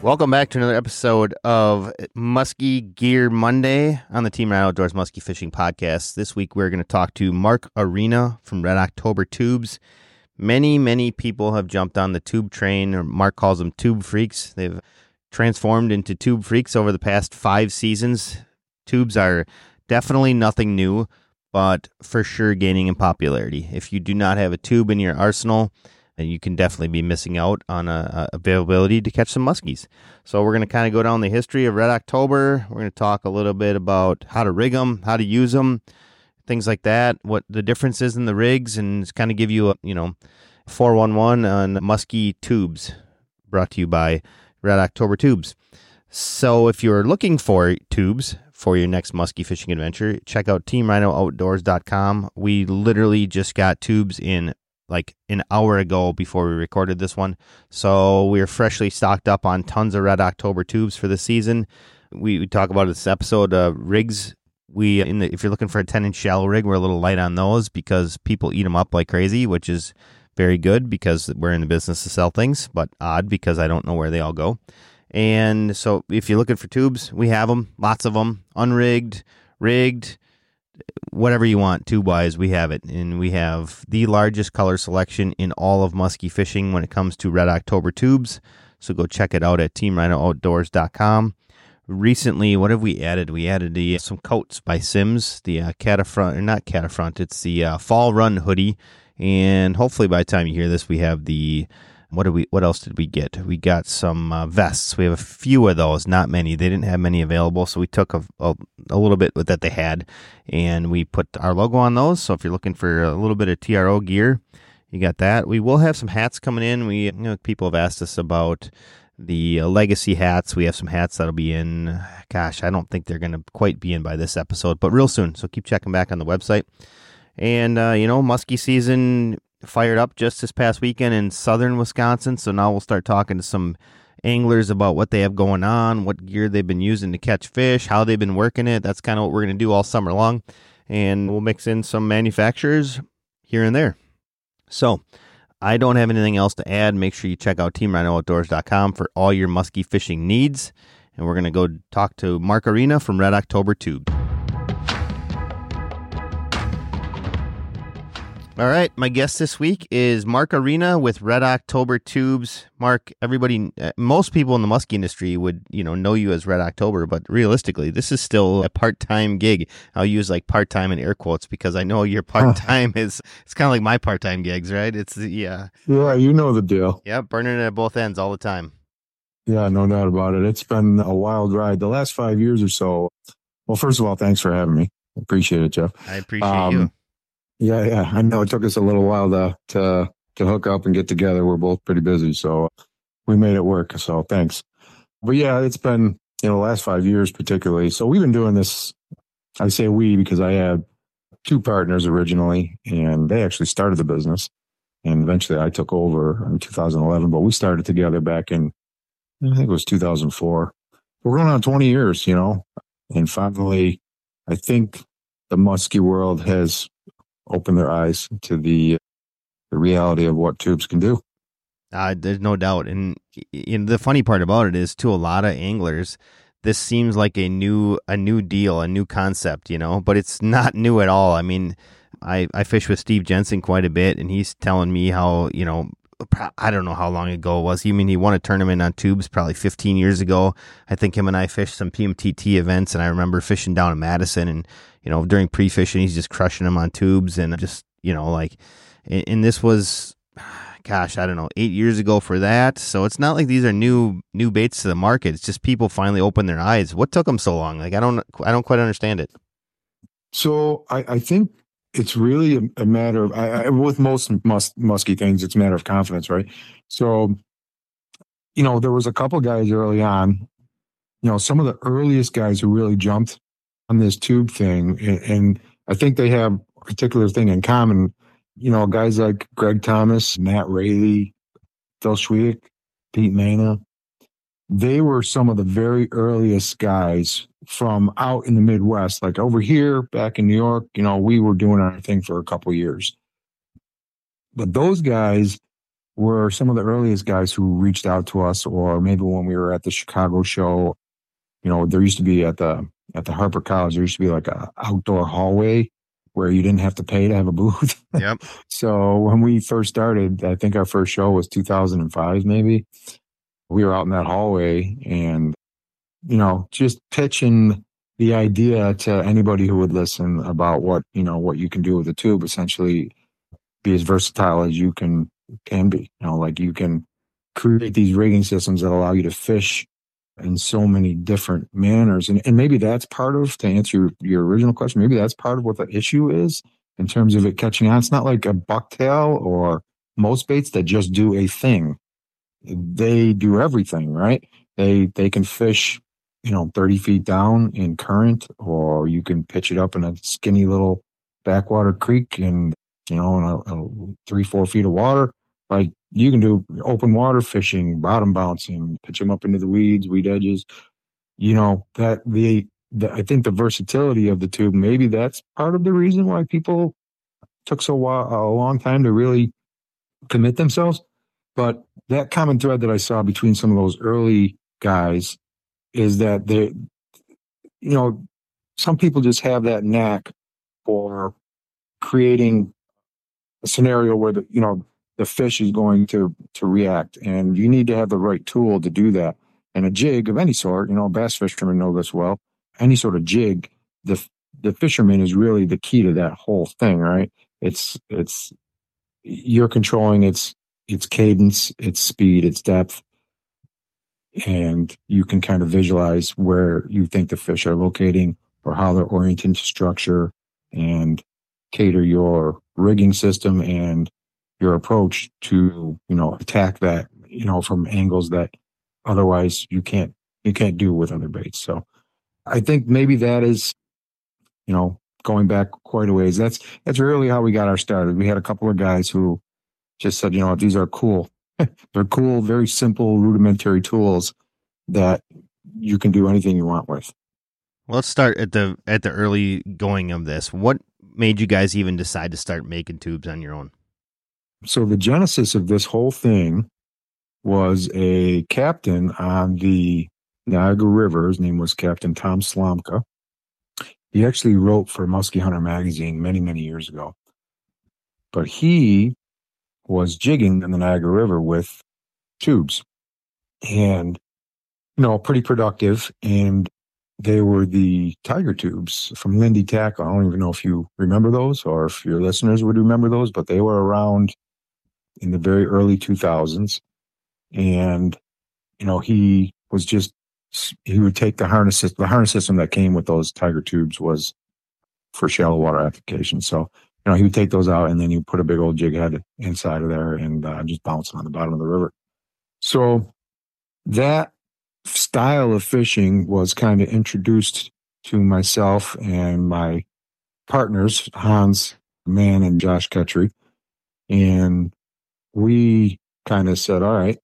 Welcome back to another episode of Muskie Gear Monday on the Team Ryan Outdoors Muskie Fishing Podcast. This week we're going to talk to Mark Arena from Red October Tubes. Many people have jumped on the tube train, or Mark calls them tube freaks. They've transformed into tube freaks over the past 5 seasons. Tubes are definitely nothing new, but for sure gaining in popularity. If you do not have a tube in your arsenal, you can definitely be missing out on availability to catch some muskies. So we're going to kind of go down the history of Red October. We're going to talk a little bit about how to rig them, how to use them, things like that, what the difference is in the rigs, and kind of give you a 411 on muskie tubes, brought to you by Red October Tubes. So if you're looking for tubes for your next muskie fishing adventure, check out teamrhinooutdoors.com. We literally just got tubes in like an hour ago before we recorded this one. So we're freshly stocked up on tons of Red October tubes for the season. We talk about this episode, rigs. If you're looking for a 10-inch shallow rig, we're a little light on those because people eat them up like crazy, which is very good because we're in the business to sell things, but odd because I don't know where they all go. And so if you're looking for tubes, we have them, lots of them, unrigged, rigged, whatever you want, tube-wise, we have it. And we have the largest color selection in all of muskie fishing when it comes to Red October tubes. So go check it out at teamrhinooutdoors.com. Recently, what have we added? We added some coats by Simms, the it's the Fall Run hoodie. And hopefully by the time you hear this, we have what else did we get? We got some vests. We have a few of those, not many. They didn't have many available, so we took a little bit that they had, and we put our logo on those. So if you're looking for a little bit of TRO gear, you got that. We will have some hats coming in. People have asked us about the legacy hats. We have some hats that'll be in. Gosh, I don't think they're going to quite be in by this episode, but real soon. So keep checking back on the website. And, muskie season fired up just this past weekend in southern Wisconsin. So now we'll start talking to some anglers about what they have going on, what gear they've been using to catch fish, how they've been working it. That's kind of what we're going to do all summer long. And we'll mix in some manufacturers here and there. So I don't have anything else to add. Make sure you check out teamrhinooutdoors.com for all your muskie fishing needs. And we're going to go talk to Mark Arena from Red October Tube. All right, my guest this week is Mark Arena with Red October Tubes. Mark, most people in the muskie industry would, know you as Red October, but realistically, this is still a part-time gig. I'll use like part-time in air quotes because I know your part-time it's kind of like my part-time gigs, right? Yeah, you know the deal. Yeah, burning it at both ends all the time. Yeah, no doubt about it. It's been a wild ride the last 5 years or so. Well, first of all, thanks for having me. Appreciate it, Jeff. I appreciate you. Yeah. I know it took us a little while to hook up and get together. We're both pretty busy, so we made it work. So thanks. But yeah, it's been, the last 5 years particularly. So we've been doing this. I say we because I had 2 partners originally, and they actually started the business. And eventually I took over in 2011, but we started together back in, I think it was 2004. We're going on 20 years, and finally, I think the muskie world has open their eyes to the reality of what tubes can do. There's no doubt. And the funny part about it is, to a lot of anglers, this seems like a new deal, a new concept, but it's not new at all. I mean, I fish with Steve Jensen quite a bit, and he's telling me how, I don't know how long ago it was. He won a tournament on tubes probably 15 years ago. I think him and I fished some PMTT events, and I remember fishing down in Madison, and during pre-fishing, he's just crushing them on tubes, and just and this was, gosh, I don't know, 8 years ago for that. So it's not like these are new baits to the market. It's just people finally opened their eyes. What took them so long? Like I don't quite understand it. So I think it's really a matter of, with most musky things, it's a matter of confidence, right? So, there was a couple guys early on, some of the earliest guys who really jumped on this tube thing. And I think they have a particular thing in common, guys like Greg Thomas, Matt Raley, Phil Schwick, Pete Mana. They were some of the very earliest guys from out in the Midwest, like over here back in New York. We were doing our thing for a couple of years. But those guys were some of the earliest guys who reached out to us, or maybe when we were at the Chicago show, there used to be at the Harper College, there used to be like a outdoor hallway where you didn't have to pay to have a booth. Yep. So when we first started, I think our first show was 2005, maybe. We were out in that hallway and, just pitching the idea to anybody who would listen about what you can do with a tube, essentially be as versatile as you can be. Like you can create these rigging systems that allow you to fish in so many different manners. And maybe that's part of, to answer your original question, maybe that's part of what the issue is in terms of it catching on. It's not like a bucktail or most baits that just do a thing. They do everything, right? They can fish, 30 feet down in current, or you can pitch it up in a skinny little backwater creek and, in a 3-4 feet of water. Like you can do open water fishing, bottom bouncing, pitch them up into the weed edges. That I think the versatility of the tube, maybe that's part of the reason why people took a long time to really commit themselves. But that common thread that I saw between some of those early guys is that some people just have that knack for creating a scenario where the fish is going to react, and you need to have the right tool to do that. And a jig of any sort, bass fishermen know this well. Any sort of jig, the fisherman is really the key to that whole thing, right? It's you're controlling its cadence, its speed, its depth, and you can kind of visualize where you think the fish are locating or how they're oriented to structure, and cater your rigging system and your approach to, attack that, from angles that otherwise you can't do with other baits. So I think maybe that is, going back quite a ways. That's really how we got our started. We had a couple of guys who just said, these are cool. They're cool, very simple, rudimentary tools that you can do anything you want with. Well, let's start at the early going of this. What made you guys even decide to start making tubes on your own? So the genesis of this whole thing was a captain on the Niagara River. His name was Captain Tom Slomka. He actually wrote for Muskie Hunter magazine many, many years ago. But he was jigging in the Niagara River with tubes, and, pretty productive. And they were the Tiger tubes from Lindy Tackle. I don't even know if you remember those or if your listeners would remember those, but they were around in the very early 2000s. And, he would take the harness system that came with those Tiger tubes was for shallow water application. So, he would take those out and then you put a big old jig head inside of there and just bounce on the bottom of the river. So that style of fishing was kind of introduced to myself and my partners, Hans Mann and Josh Ketchery. And we kind of said, all right,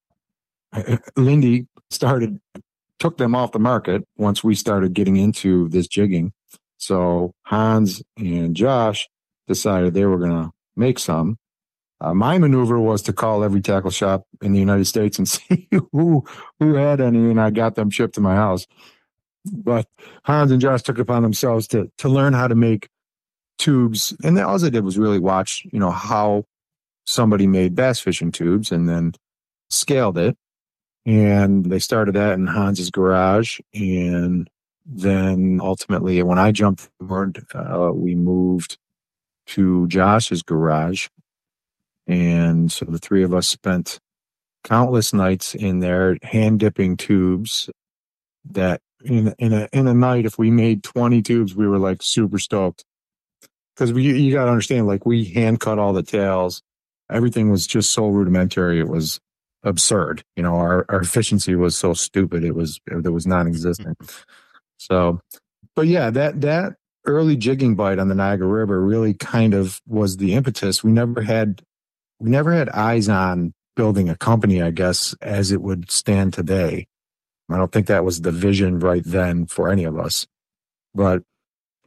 Lindy took them off the market once we started getting into this jigging. So Hans and Josh decided they were going to make some. My maneuver was to call every tackle shop in the United States and see who had any, and I got them shipped to my house. But Hans and Josh took it upon themselves to learn how to make tubes, and all I did was really watch, how somebody made bass fishing tubes, and then scaled it. And they started that in Hans's garage, and then ultimately, when I jumped aboard, we moved to Josh's garage. And so the three of us spent countless nights in there hand dipping tubes that in a night, if we made 20 tubes, we were like super stoked. Because you got to understand, like we hand cut all the tails. Everything was just so rudimentary. It was absurd. Our efficiency was so stupid. It was non-existent. So, but yeah, that early jigging bite on the Niagara River really kind of was the impetus. We never had eyes on building a company, I guess, as it would stand today. I don't think that was the vision right then for any of us. But,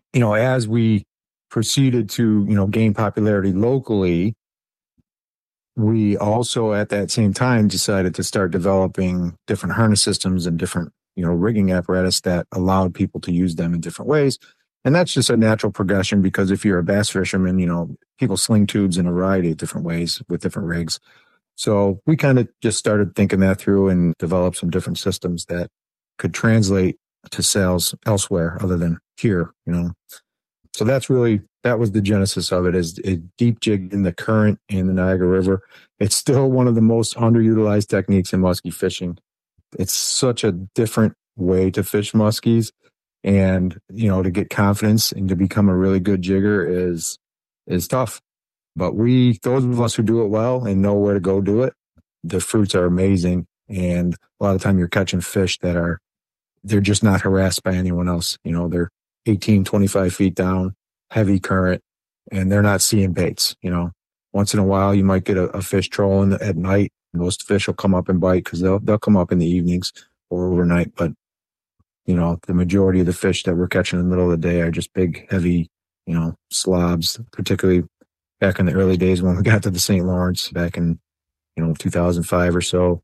as we proceeded to, gain popularity locally, we also at that same time decided to start developing different harness systems and different, rigging apparatus that allowed people to use them in different ways. And that's just a natural progression because if you're a bass fisherman, people sling tubes in a variety of different ways with different rigs. So we kind of just started thinking that through and developed some different systems that could translate to sales elsewhere other than here. So that was the genesis of it, is a deep jig in the current in the Niagara River. It's still one of the most underutilized techniques in muskie fishing. It's such a different way to fish muskies, and to get confidence and to become a really good jigger is tough. But those of us who do it well and know where to go do it, the fruits are amazing. And a lot of time you're catching fish that they're just not harassed by anyone else. They're 18, 25 feet down, heavy current, and they're not seeing baits. Once in a while you might get a fish trolling at night. Most fish will come up and bite because they'll come up in the evenings or overnight. But, the majority of the fish that we're catching in the middle of the day are just big, heavy, slobs, particularly back in the early days when we got to the St. Lawrence back in, 2005 or so.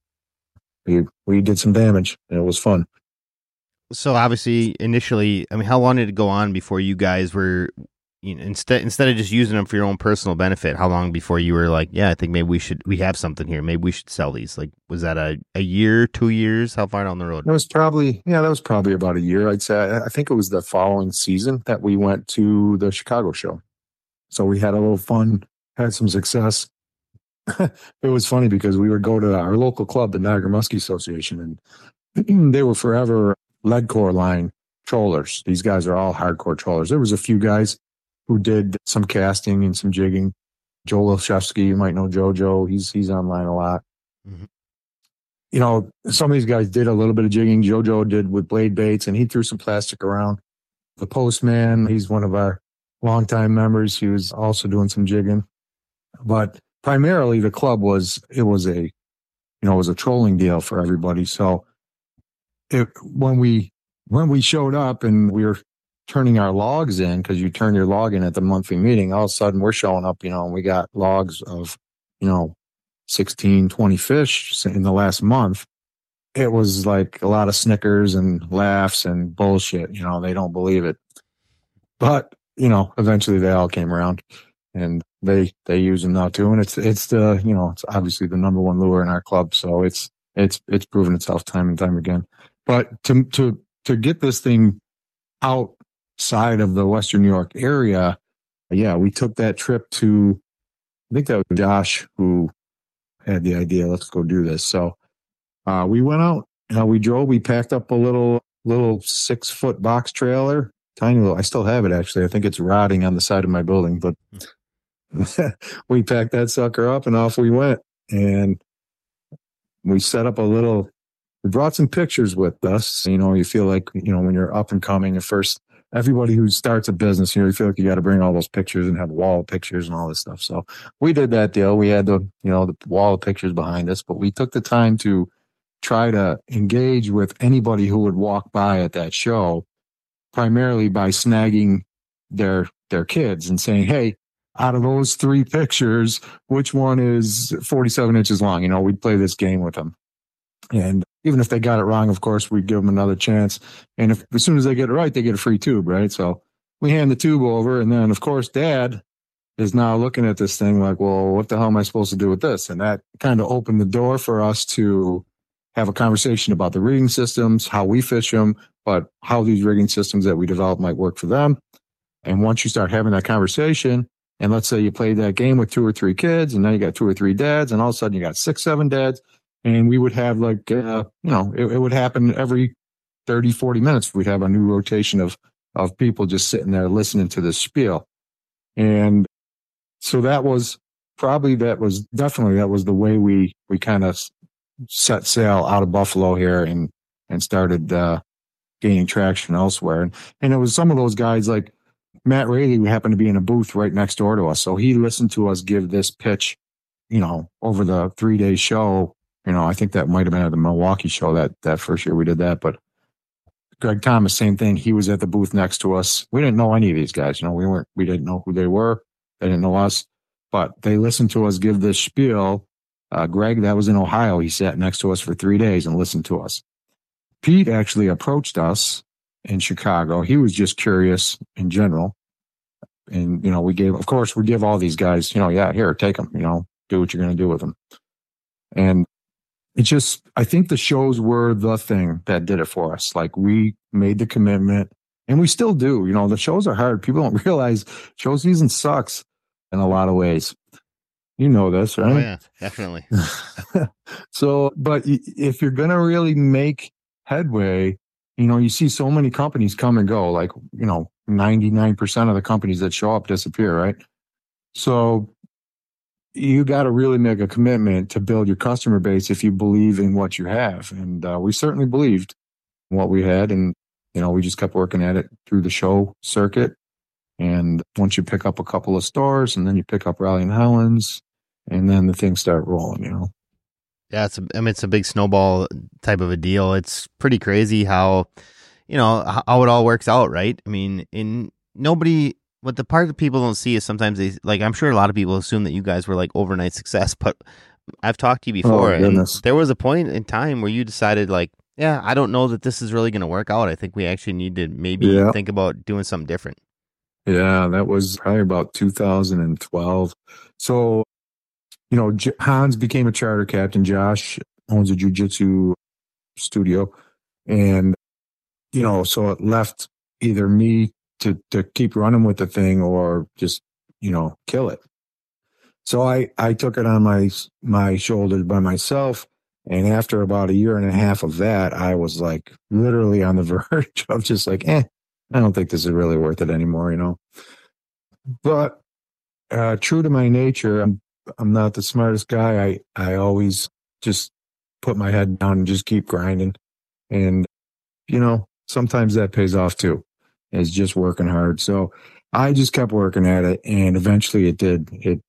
We did some damage and it was fun. So obviously, initially, I mean, how long did it go on before you guys were, instead of just using them for your own personal benefit? How long before you were like, yeah, I think maybe we have something here. Maybe we should sell these. Like, was that a year, 2 years? How far down the road? That was probably about a year. I'd say. I think it was the following season that we went to the Chicago show. So we had a little fun, had some success. It was funny because we would go to our local club, the Niagara Muskie Association, and they were forever lead core line trollers. These guys are all hardcore trollers. There was a few guys who did some casting and some jigging. Joe Leshevsky, you might know JoJo. He's online a lot. Mm-hmm. Some of these guys did a little bit of jigging. JoJo did with blade baits, and he threw some plastic around. The Postman, he's one of our longtime members. He was also doing some jigging. But primarily the club was a trolling deal for everybody. So when we showed up and we were turning our logs in, because you turn your log in at the monthly meeting, all of a sudden we're showing up, and we got logs of, 16, 20 fish in the last month. It was like a lot of snickers and laughs and bullshit. They don't believe it. But, eventually they all came around and they use them now too. And it's it's obviously the number one lure in our club. So it's proven itself time and time again. But to get this thing outside of the Western New York area, yeah, we took that trip to, I think that was Josh who had the idea, let's go do this. So we went out, we packed up a little 6-foot box trailer, tiny little, I still have it actually. I think it's rotting on the side of my building, but we packed that sucker up and off we went. And we set up we brought some pictures with us. You feel like, when you're up and coming at first, everybody who starts a business, you feel like you got to bring all those pictures and have wall pictures and all this stuff. So we did that deal. We had the wall of pictures behind us, but we took the time to try to engage with anybody who would walk by at that show, primarily by snagging their kids and saying, hey, out of those 3 pictures, which one is 47 inches long? We'd play this game with them. And even if they got it wrong, of course, we'd give them another chance. And as soon as they get it right, they get a free tube, right? So we hand the tube over. And then, of course, Dad is now looking at this thing like, well, what the hell am I supposed to do with this? And that kind of opened the door for us to have a conversation about the rigging systems, how we fish them, but how these rigging systems that we develop might work for them. And once you start having that conversation, and let's say you played that game with 2 or 3 kids, and now you got 2 or 3 dads, and all of a sudden you got 6, 7 dads, and we would have it would happen every 30, 40 minutes. We'd have a new rotation of people just sitting there listening to this spiel. And so that was the way we kind of set sail out of Buffalo here and started gaining traction elsewhere. And it was some of those guys like Matt Raley, who happened to be in a booth right next door to us. So he listened to us give this pitch, over the 3-day show. I think that might have been at the Milwaukee show that first year we did that. But Greg Thomas, same thing. He was at the booth next to us. We didn't know any of these guys. We didn't know who they were. They didn't know us. but they listened to us give this spiel. Greg, that was in Ohio. He sat next to us for 3 days and listened to us. Pete actually approached us in Chicago. He was just curious in general. And, we give all these guys, yeah, here, take them, do what you're going to do with them. And I think the shows were the thing that did it for us. Like, we made the commitment, and we still do. The shows are hard. People don't realize show season sucks in a lot of ways. You know this, right? Oh, yeah, definitely. So, but if you're going to really make headway, you see so many companies come and go, like, 99% of the companies that show up disappear, right? So you got to really make a commitment to build your customer base if you believe in what you have. And we certainly believed in what we had. And, we just kept working at it through the show circuit. And once you pick up a couple of stores, and then you pick up Raleigh and Howlands, and then the things start rolling, Yeah, it's a big snowball type of a deal. It's pretty crazy how it all works out, right? I mean, what the part that people don't see is sometimes I'm sure a lot of people assume that you guys were like overnight success, but I've talked to you before, and there was a point in time where you decided, like, yeah, I don't know that this is really going to work out. I think we actually need to maybe think about doing something different. Yeah, that was probably about 2012. So, Hans became a charter captain. Josh owns a jiu-jitsu studio. And, so it left either me to keep running with the thing or just, kill it. So I took it on my shoulders by myself. And after about a year and a half of that, I was like literally on the verge of just like, I don't think this is really worth it anymore, But true to my nature, I'm not the smartest guy. I always just put my head down and just keep grinding. And, sometimes that pays off too. It's just working hard. So I just kept working at it, and eventually it did.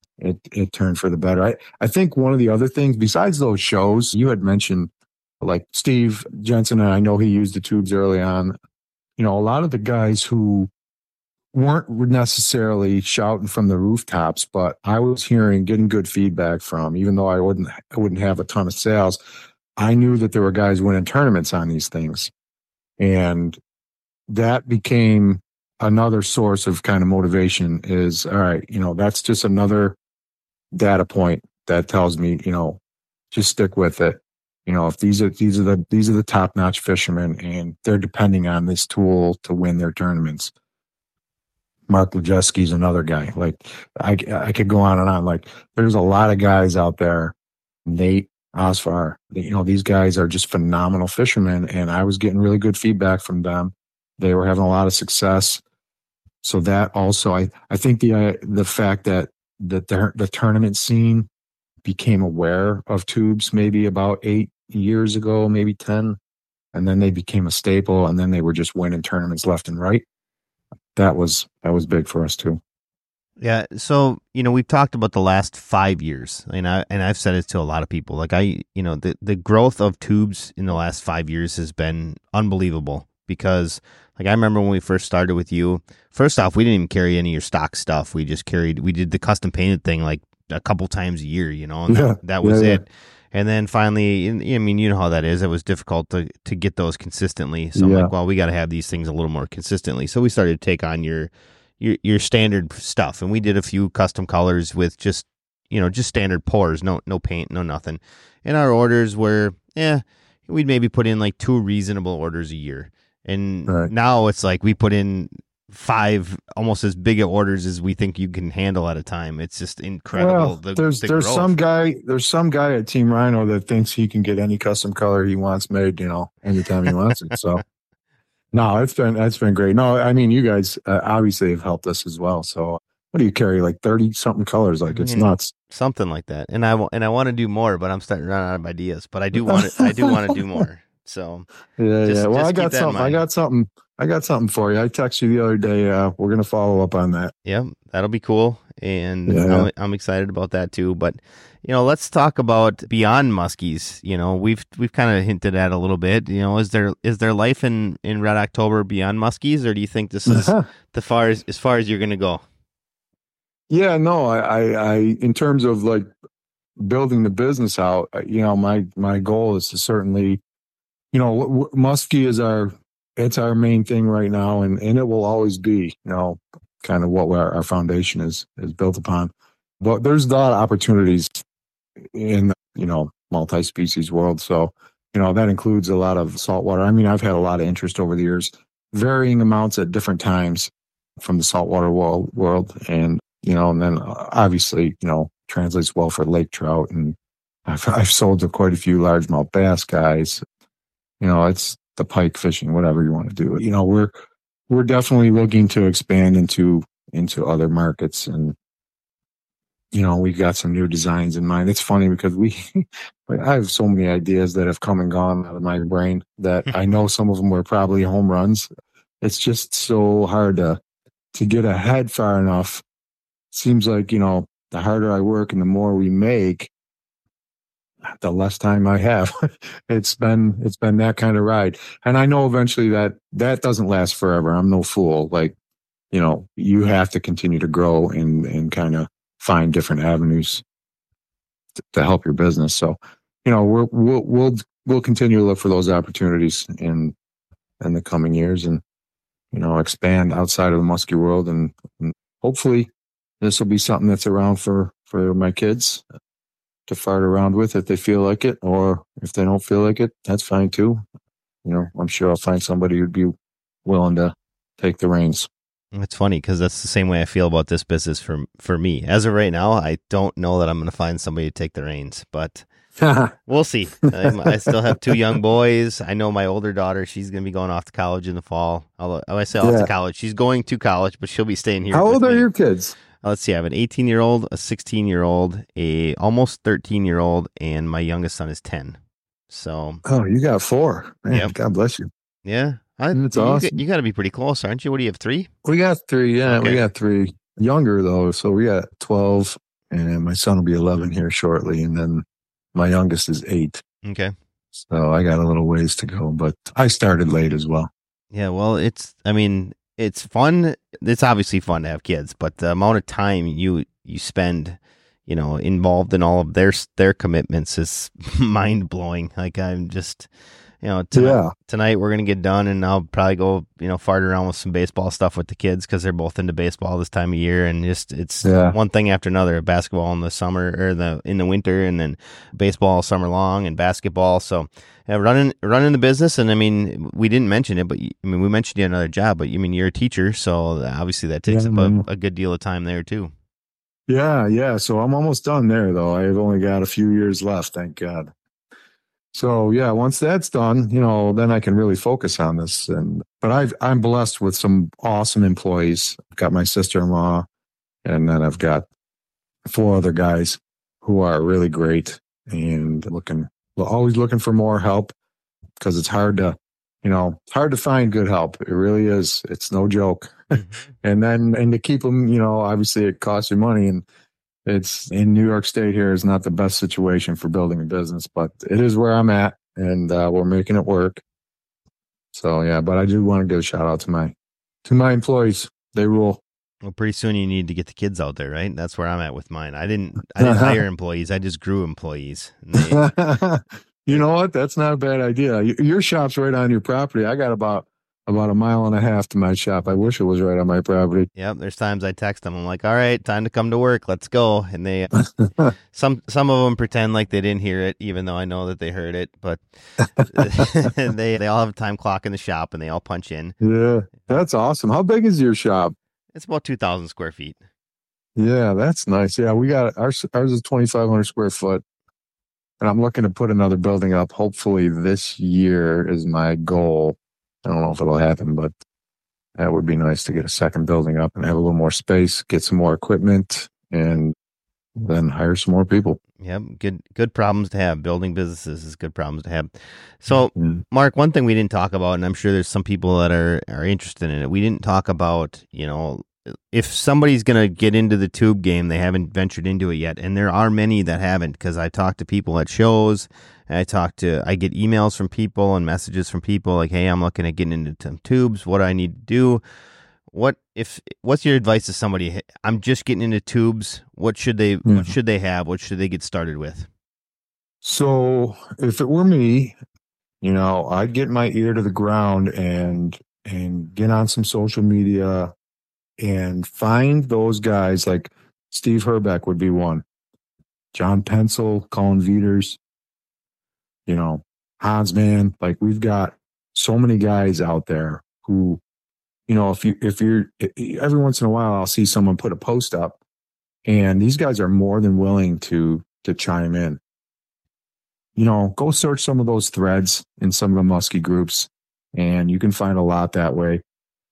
It turned for the better. I think one of the other things besides those shows you had mentioned, like Steve Jensen, and I know he used the tubes early on. A lot of the guys who weren't necessarily shouting from the rooftops, but I was getting good feedback from, even though I wouldn't have a ton of sales. I knew that there were guys winning tournaments on these things. And that became another source of kind of motivation is, all right, that's just another data point that tells me, just stick with it. If these are the top-notch fishermen and they're depending on this tool to win their tournaments. Mark Lejeski's another guy. Like I could go on and on. Like there's a lot of guys out there, Nate Osvar, these guys are just phenomenal fishermen, and I was getting really good feedback from them. They were having a lot of success. So that also, I think the fact that the tournament scene became aware of tubes maybe about 8 years ago, maybe 10, and then they became a staple, and then they were just winning tournaments left and right. That was big for us too. Yeah. So, we've talked about the last 5 years, and I've said it to a lot of people. Like the growth of tubes in the last 5 years has been unbelievable, because like I remember when we first started with you, first off, we didn't even carry any of your stock stuff. We did the custom painted thing like a couple times a year, and that was it. And then finally, I mean, you know how that is. It was difficult to get those consistently. So I'm like, well, we got to have these things a little more consistently. So we started to take on your standard stuff, and we did a few custom colors with just standard pours, no paint, no nothing. And our orders were, we'd maybe put in like 2 reasonable orders a year. And now it's like we put in 5 almost as big of orders as we think you can handle at a time. It's just incredible. Well, there's some guy at Team Rhino that thinks he can get any custom color he wants made, anytime he wants it. So no, it's been great. No, I mean, you guys obviously have helped us as well. So what do you carry, like 30 something colors? Like it's nuts. Something like that. And I want to do more, but I'm starting to run out of ideas, but I do want to do more. So Well, I got something for you. I texted you the other day. We're going to follow up on that. Yeah, that'll be cool. And I'm excited about that too. But, let's talk about beyond muskies. We've kind of hinted at a little bit, is there life in Red October beyond muskies, or do you think this is as far as you're going to go? Yeah, no, in terms of like building the business out, my goal is to certainly, Muskie is it's our main thing right now, and it will always be, kind of what our foundation is built upon. But there's a lot of opportunities in, multi-species world. So, that includes a lot of saltwater. I mean, I've had a lot of interest over the years, varying amounts at different times from the saltwater world. And then obviously, translates well for lake trout. And I've sold to quite a few largemouth bass guys. It's the pike fishing, whatever you want to do. We're definitely looking to expand into other markets, and we've got some new designs in mind. It's funny because I have so many ideas that have come and gone out of my brain that I know some of them were probably home runs. It's just so hard to get ahead far enough. Seems like, the harder I work and the more we make, the less time I have. It's been that kind of ride. And I know eventually that doesn't last forever. I'm no fool. Like, you have to continue to grow and kind of find different avenues to help your business. So, we'll continue to look for those opportunities in the coming years, and, expand outside of the muskie world. And hopefully this will be something that's around for my kids to fart around with if they feel like it, or if they don't feel like it, that's fine too. I'm sure I'll find somebody who'd be willing to take the reins. It's funny because that's the same way I feel about this business for me. As of right now, I don't know that I'm going to find somebody to take the reins, but we'll see. I still have two young boys. I know my older daughter, she's going to be going off to college in the fall. Although I say off to college, she's going to college, but she'll be staying here. How old are your kids? Let's see. I have an 18-year-old, a 16-year-old, a almost 13-year-old, and my youngest son is 10. So. Oh, you got 4. Man, yep. God bless you. Yeah. That's awesome. You got to be pretty close, aren't you? What do you have, 3? We got 3, yeah. Okay. We got 3. Younger, though, so we got 12, and my son will be 11 here shortly, and then my youngest is 8. Okay. So I got a little ways to go, but I started late as well. Yeah, well, it's fun. It's obviously fun to have kids, but the amount of time you spend, involved in all of their commitments is mind-blowing. Like, I'm just... tonight we're going to get done, and I'll probably go, fart around with some baseball stuff with the kids because they're both into baseball this time of year. And it's one thing after another: basketball in the summer or in the winter, and then baseball all summer long and basketball. So running the business. And I mean, we didn't mention it, but we mentioned you had another job, but you're a teacher. So obviously that takes up a good deal of time there too. Yeah. So I'm almost done there though. I've only got a few years left. Thank God. So yeah, once that's done, then I can really focus on this. But I'm blessed with some awesome employees. I've got my sister-in-law, and then I've got 4 other guys who are really great and always looking for more help, because it's hard to find good help. It really is. It's no joke. Mm-hmm. and to keep them, obviously it costs you money, and it's in New York State here is not the best situation for building a business, but it is where I'm at, and we're making it work. So yeah, but I do want to give a shout out to my employees. They rule. Well, pretty soon you need to get the kids out there, right? That's where I'm at with mine. I didn't hire employees. I just grew employees. You know what? That's not a bad idea. Your shop's right on your property. I got about a mile and a half to my shop. I wish it was right on my property. Yep. There's times I text them. I'm like, all right, time to come to work. Let's go. And they, some of them pretend like they didn't hear it, even though I know that they heard it, but they all have a time clock in the shop and they all punch in. Yeah. That's awesome. How big is your shop? It's about 2,000 square feet. Yeah. That's nice. Yeah. We got ours is 2,500 square foot, and I'm looking to put another building up. Hopefully this year is my goal. I don't know if it'll happen, but that would be nice to get a second building up and have a little more space, get some more equipment, and then hire some more people. Yep. Good problems to have. Building businesses is good problems to have. So, Mark, one thing we didn't talk about, and I'm sure there's some people that are interested in it. We didn't talk about, if somebody's going to get into the tube game, they haven't ventured into it yet. And there are many that haven't, because I talk to people at shows. I get emails from people and messages from people like, hey, I'm looking at getting into tubes. What do I need to do? What's your advice to somebody? I'm just getting into tubes. What should they have? What should they get started with? So if it were me, I'd get my ear to the ground and get on some social media and find those guys. Like Steve Herbeck would be one. John Pencil, Colin Vieters, Hans Mann. Like we've got so many guys out there who, if you're every once in a while, I'll see someone put a post up, and these guys are more than willing to chime in. Go search some of those threads in some of the muskie groups, and you can find a lot that way.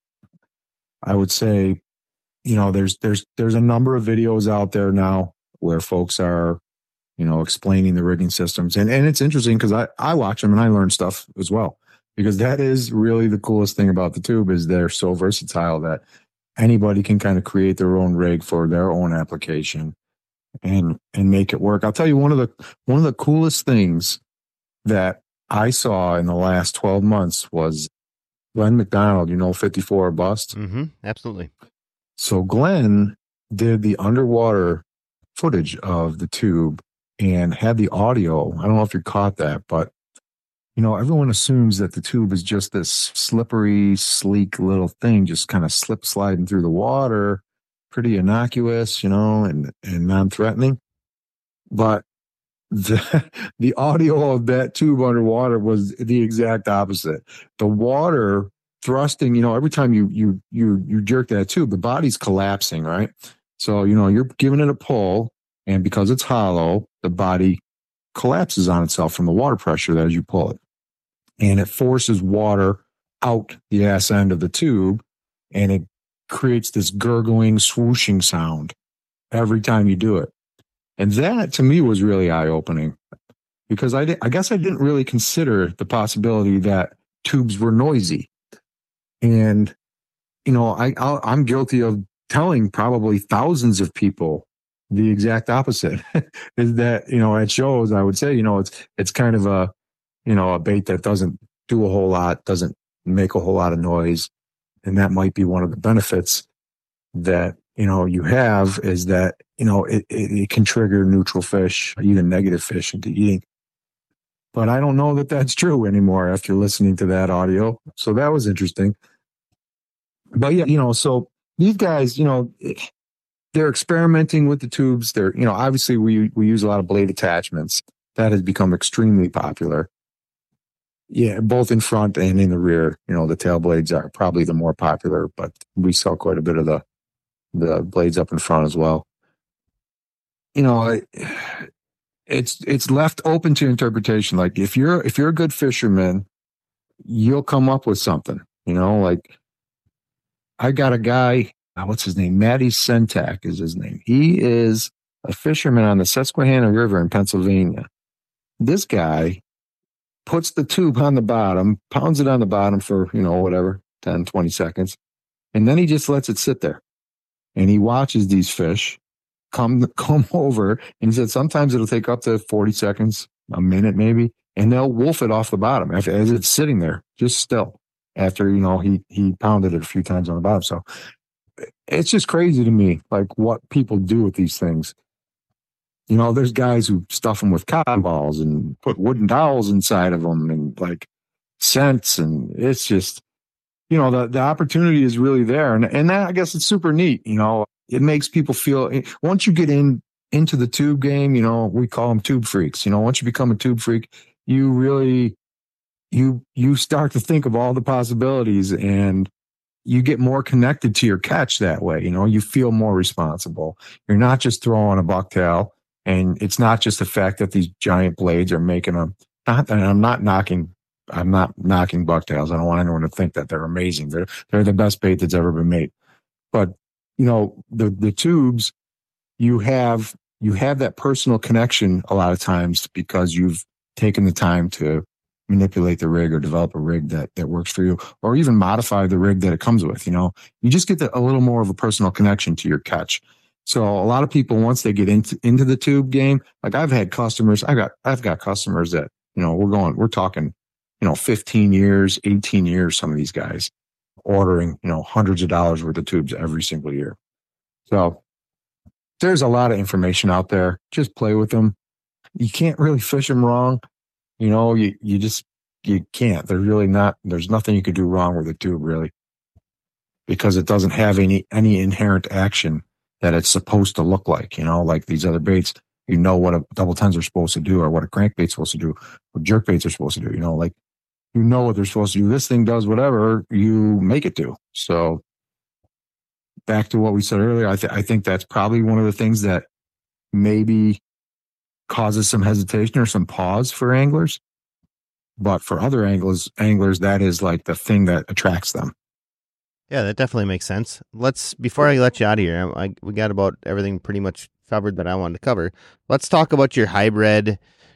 I would say, there's a number of videos out there now where folks are, explaining the rigging systems. And it's interesting because I watch them and I learn stuff as well, because that is really the coolest thing about the tube is they're so versatile that anybody can kind of create their own rig for their own application and make it work. I'll tell you one of the coolest things that I saw in the last 12 months was Glenn McDonald, 54 or Bust. Mm-hmm, absolutely. So Glenn did the underwater footage of the tube and had the audio. I don't know if you caught that, but everyone assumes that the tube is just this slippery, sleek little thing, just kind of slip sliding through the water, pretty innocuous, and non-threatening. But the audio of that tube underwater was the exact opposite. The water thrusting, every time you jerk that tube, the body's collapsing, right? So, you're giving it a pull, and because it's hollow, the body collapses on itself from the water pressure as you pull it. And it forces water out the ass end of the tube, and it creates this gurgling, swooshing sound every time you do it. And that, to me, was really eye-opening, because I guess I didn't really consider the possibility that tubes were noisy. And, I'm guilty of telling probably thousands of people the exact opposite. Is that, at shows, I would say, it's kind of a bait that doesn't do a whole lot, doesn't make a whole lot of noise. And that might be one of the benefits that, you have, is that, it can trigger neutral fish, even negative fish, into eating. But I don't know that that's true anymore after listening to that audio. So that was interesting. But yeah, so these guys, they're experimenting with the tubes. They're, obviously we use a lot of blade attachments. That has become extremely popular. Yeah, both in front and in the rear. The tail blades are probably the more popular, but we sell quite a bit of the blades up in front as well. It's left open to interpretation. Like if you're a good fisherman, you'll come up with something. Like I got a guy, what's his name? Matty Sentak is his name. He is a fisherman on the Susquehanna River in Pennsylvania. This guy puts the tube on the bottom, pounds it on the bottom for, whatever, 10, 20 seconds. And then he just lets it sit there. And he watches these fish come over. And he said sometimes it'll take up to 40 seconds, a minute maybe, and they'll wolf it off the bottom as it's sitting there, just still, after, he pounded it a few times on the bottom. So it's just crazy to me, like what people do with these things. There's guys who stuff them with cotton balls and put wooden dowels inside of them and like scents. And it's just, the opportunity is really there. And that, I guess it's super neat. It makes people feel, once you get into the tube game, we call them tube freaks. Once you become a tube freak, you really, you start to think of all the possibilities, and you get more connected to your catch that way. You feel more responsible. You're not just throwing a bucktail. And it's not just the fact that these giant blades are making them. I'm not knocking bucktails. I don't want anyone to think that they're amazing. They're the best bait that's ever been made. But the tubes, you have that personal connection a lot of times because you've taken the time to manipulate the rig or develop a rig that works for you, or even modify the rig that it comes with. You just get a little more of a personal connection to your catch. So a lot of people, once they get into the tube game, like I've got customers that, we're talking, 15 years, 18 years, some of these guys. ordering, hundreds of dollars worth of tubes every single year. So there's a lot of information out there. Just play with them. You can't really fish them wrong. You can't. There's nothing you could do wrong with a tube really, because it doesn't have any inherent action that it's supposed to look like, like these other baits. What a double tens are supposed to do, or what a crankbait's supposed to do, what jerk baits are supposed to do, what they're supposed to do. This thing does whatever you make it do. So back to what we said earlier, I think that's probably one of the things that maybe causes some hesitation or some pause for anglers. But for other anglers, that is like the thing that attracts them. Yeah, that definitely makes sense. Before I let you out of here, we got about everything pretty much covered that I wanted to cover. Let's talk about your hybrid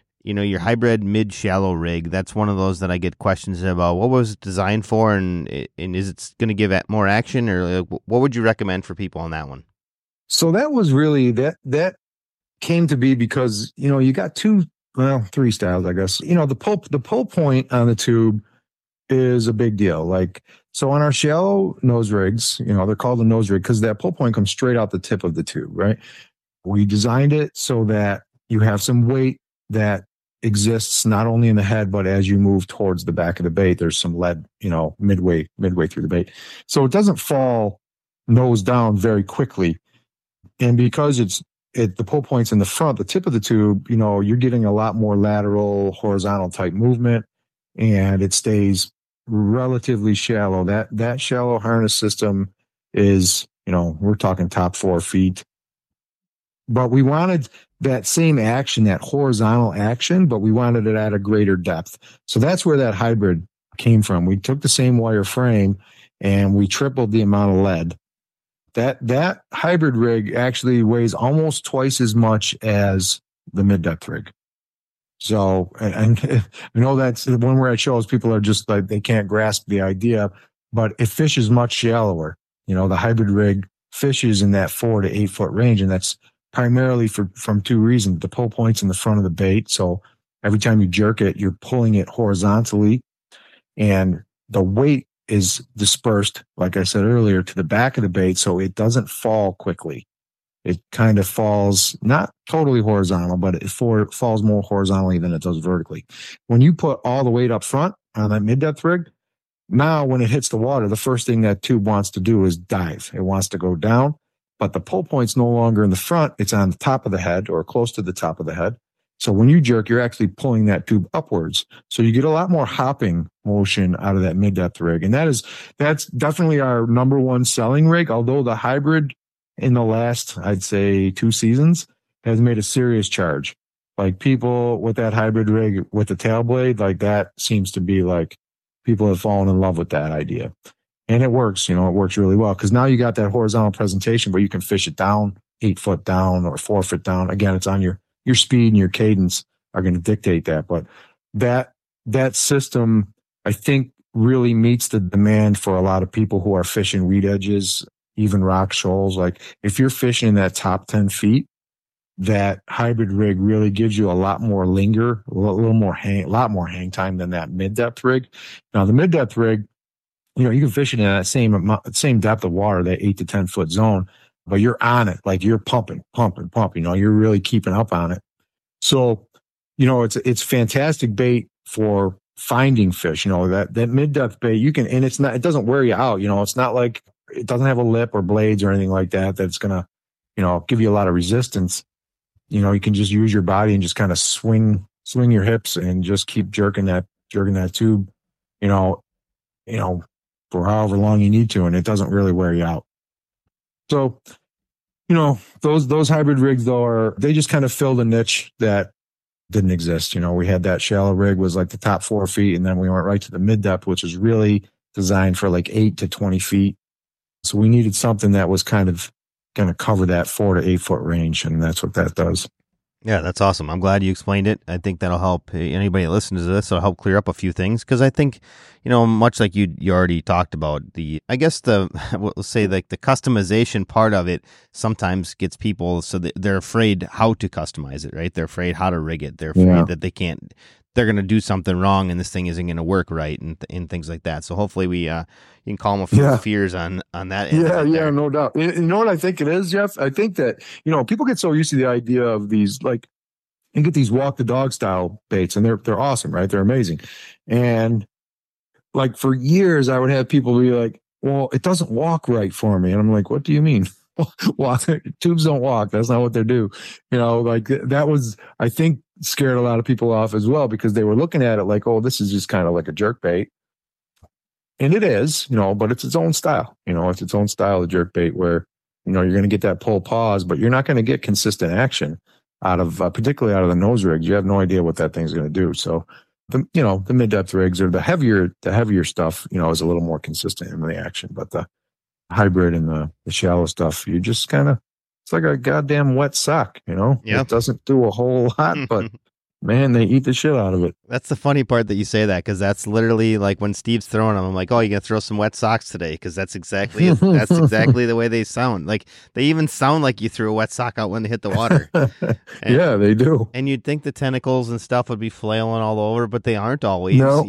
mid-shallow rig. That's one of those that I get questions about. What was it designed for, and is it going to give it more action, or what would you recommend for people on that one? So that was really, that came to be because, you got three styles, I guess. The pull point on the tube is a big deal. So on our shallow nose rigs, they're called a nose rig because that pull point comes straight out the tip of the tube, right? We designed it so that you have some weight that exists not only in the head, but as you move towards the back of the bait, there's some lead, midway through the bait. So it doesn't fall nose down very quickly. And because the pull point's in the front, the tip of the tube, you're getting a lot more lateral, horizontal type movement, and it stays relatively shallow. That shallow harness system is, we're talking top 4 feet. But we wanted that same action, that horizontal action, but we wanted it at a greater depth. So that's where that hybrid came from. We took the same wire frame and we tripled the amount of lead. That hybrid rig actually weighs almost twice as much as the mid-depth rig. So, and that's when we're at shows, people are just like, they can't grasp the idea, but it fishes much shallower. The hybrid rig fishes in that 4 to 8 foot range, and that's primarily from 2 reasons. The pull point's in the front of the bait, so every time you jerk it, you're pulling it horizontally, and the weight is dispersed, like I said earlier, to the back of the bait, so it doesn't fall quickly. It kind of falls not totally horizontal, but it falls more horizontally than it does vertically. When you put all the weight up front on that mid-depth rig, now when it hits the water, the first thing that tube wants to do is dive. It wants to go down, but the pull point's no longer in the front. It's on the top of the head or close to the top of the head. So when you jerk, you're actually pulling that tube upwards. So you get a lot more hopping motion out of that mid-depth rig. And that's definitely our number one selling rig, although the hybrid in the last, I'd say 2 seasons, has made a serious charge. Like people with that hybrid rig with the tail blade, like that seems to be like people have fallen in love with that idea. And it works, it works really well because now you got that horizontal presentation where you can fish it down 8 foot down or 4 foot down. Again, it's on your speed and your cadence are going to dictate that. But that system, I think, really meets the demand for a lot of people who are fishing weed edges, even rock shoals. Like if you're fishing in that top 10 feet, that hybrid rig really gives you a lot more linger, a lot more hang time than that mid-depth rig. Now the mid-depth rig, you can fish it in that same depth of water, that 8 to 10 foot zone, but you're on it. Like you're pumping, you're really keeping up on it. So, it's fantastic bait for finding fish, that mid-depth bait and it doesn't wear you out. It's not like it doesn't have a lip or blades or anything like that. That's going to, give you a lot of resistance. You can just use your body and just kind of swing your hips and just keep jerking that tube, for however long you need to. And it doesn't really wear you out. So, those hybrid rigs though they just kind of filled a niche that didn't exist. We had that shallow rig was like the top 4 feet. And then we went right to the mid depth, which is really designed for like 8 to 20 feet. So we needed something that was kind of going to cover that 4 to 8 foot range. And that's what that does. Yeah, that's awesome. I'm glad you explained it. I think that'll help anybody that listens to this. It'll help clear up a few things because I think, much like you already talked about let's say like the customization part of it sometimes gets people so that they're afraid how to customize it, right? They're afraid how to rig it. They're afraid that they can't they're going to do something wrong and this thing isn't going to work right and things like that. So hopefully we you can calm a few fears on that end. Yeah, no doubt. You know what I think it is, Jeff? I think that, people get so used to the idea of these, like, you get these walk the dog style baits, and they're awesome, right? They're amazing. And like for years I would have people be like, well, it doesn't walk right for me. And I'm like, what do you mean? Well, tubes don't walk. That's not what they do. Like that was, I think, scared a lot of people off as well, because they were looking at it like, oh, this is just kind of like a jerk bait. And it is, but it's its own style. It's its own style of jerk bait where, you're going to get that pull pause, but you're not going to get consistent action out of, particularly out of the nose rigs. You have no idea what that thing's going to do. So the mid-depth rigs or the heavier stuff, is a little more consistent in the action, but the hybrid and the shallow stuff, you just kind of, it's like a goddamn wet sock, Yep. It doesn't do a whole lot, but man, they eat the shit out of it. That's the funny part that you say that, because that's literally like when Steve's throwing them, I'm like, oh, you got to throw some wet socks today, because that's exactly the way they sound. Like they even sound like you threw a wet sock out when they hit the water. Yeah, they do. And you'd think the tentacles and stuff would be flailing all over, but they aren't always. No.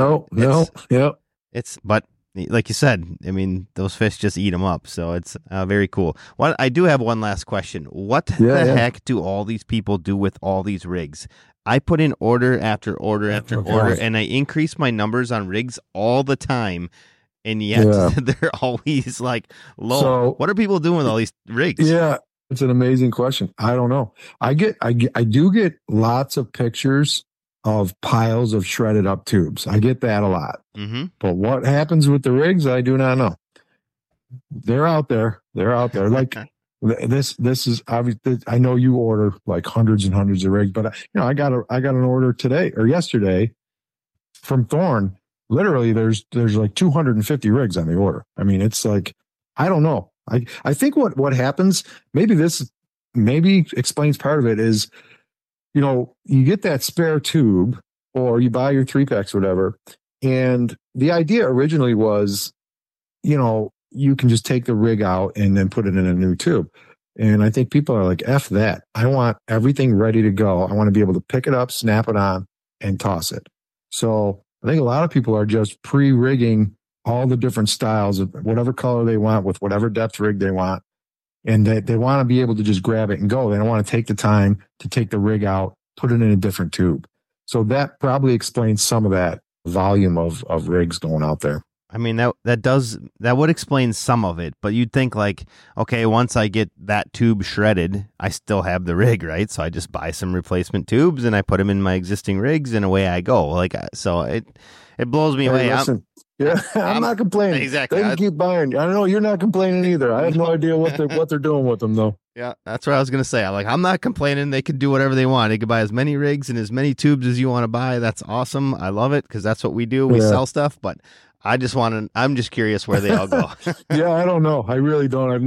Yep. But like you said, I mean, those fish just eat them up. So it's very cool. I do have one last question. What the heck do all these people do with all these rigs? I put in order after order after order, and I increase my numbers on rigs all the time, and yet they're always like low. So, what are people doing with all these rigs? Yeah, it's an amazing question. I don't know. I do get lots of pictures of piles of shredded up tubes. I get that a lot. Mm-hmm. But what happens with the rigs, I do not know. They're out there. Like this is obvious. I know you order like hundreds and hundreds of rigs, but I got an order today or yesterday from Thorne. Literally, there's like 250 rigs on the order. I mean, it's like, I don't know. I think what happens, maybe explains part of it is, you get that spare tube or you buy your 3-packs or whatever. And the idea originally was, you can just take the rig out and then put it in a new tube. And I think people are like, F that. I want everything ready to go. I want to be able to pick it up, snap it on, and toss it. So I think a lot of people are just pre-rigging all the different styles of whatever color they want with whatever depth rig they want. And they want to be able to just grab it and go. They don't want to take the time to take the rig out, put it in a different tube. So that probably explains some of that volume of rigs going out there. I mean, that would explain some of it, but you'd think like, okay, once I get that tube shredded, I still have the rig, right? So I just buy some replacement tubes and I put them in my existing rigs and away I go. Like, so it blows me away. Listen, I'm not complaining. Exactly. They can keep buying. I know you're not complaining either. I have no idea what they're doing with them though. Yeah, that's what I was going to say. I'm not complaining. They can do whatever they want. They can buy as many rigs and as many tubes as you want to buy. That's awesome. I love it because that's what we do. We sell stuff, but I'm just curious where they all go. Yeah, I don't know. I really don't. I've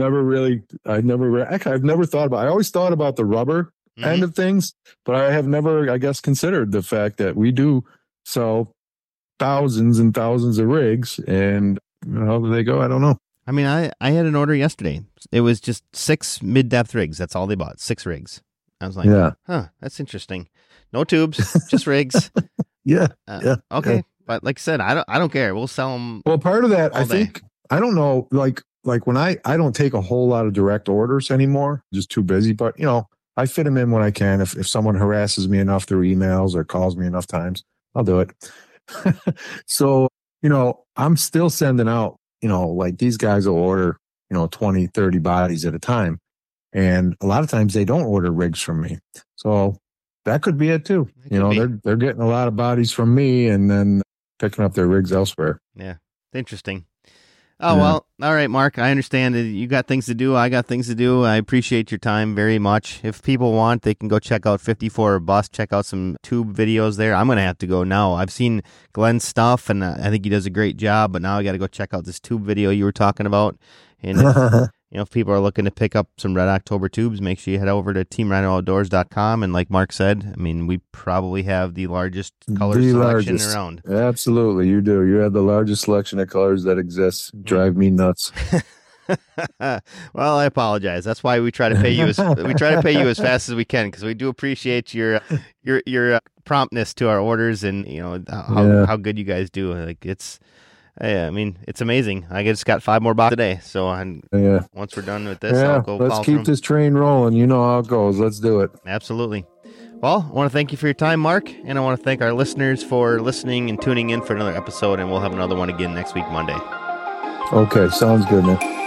never thought about, I always thought about the rubber end of things, but I have never, I guess, considered the fact that we do sell thousands and thousands of rigs, and how do they go? I don't know. I mean, I had an order yesterday. It was just 6 mid-depth rigs. That's all they bought, 6 rigs. I was like, that's interesting. No tubes, just rigs. Yeah. Okay. Yeah. But like I said, I don't care. We'll sell them. Well, part of that, I think, I don't know, like when I don't take a whole lot of direct orders anymore, just too busy, but I fit them in when I can. If someone harasses me enough through emails or calls me enough times, I'll do it. So, I'm still sending out, like these guys will order, 20, 30 bodies at a time. And a lot of times they don't order rigs from me. So that could be it too. They're getting a lot of bodies from me and then picking up their rigs elsewhere. Yeah. Interesting. Oh, well, all right, Mark, I understand that you got things to do. I got things to do. I appreciate your time very much. If people want, they can go check out 54 or Bust, check out some tube videos there. I'm going to have to go now. I've seen Glenn's stuff, and I think he does a great job, but now I got to go check out this tube video you were talking about. And if people are looking to pick up some Red October tubes, make sure you head over to teamrhinooutdoors.com. And like Mark said, I mean, we probably have the largest color selection around. Absolutely, you do. You have the largest selection of colors that exists. Drive me nuts. Well, I apologize. That's why we try to pay you as fast as we can, because we do appreciate your promptness to our orders, and how good you guys do. Like it's amazing. I just got 5 more boxes today, so once we're done with this, I'll go. Let's keep this train rolling. You know how it goes. Let's do it. Absolutely. Well, I want to thank you for your time, Mark, and I want to thank our listeners for listening and tuning in for another episode, and we'll have another one again next week, Monday. Okay, sounds good, man.